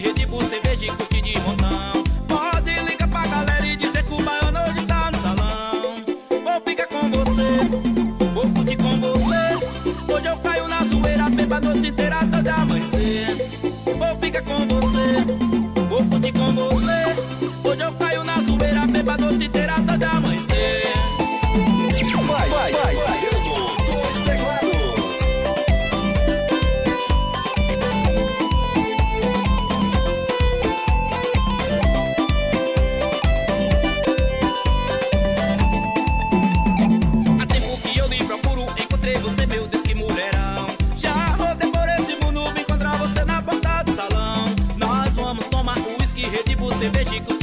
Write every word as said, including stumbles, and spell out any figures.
Rede Bull, cerveja e curtir de montão. Pode ligar pra galera e dizer que o baiano hoje tá no salão. Vou ficar com você, vou curtir com você. Hoje eu caio na zoeira, beba a noite inteira até de amanhecer. Vou ficar com você, vou curtir com você. Hoje eu caio na zoeira, beba a noite inteira até de amanhecer. Vai, vai, vai, baiano dos teclados. Há tempo que eu lhe procuro, encontrei você, meu Deus, que mulherão. Já rodei por esse mundo, vim encontrar você na porta do salão. Nós vamos tomar uísque, Red Bull, cerveja e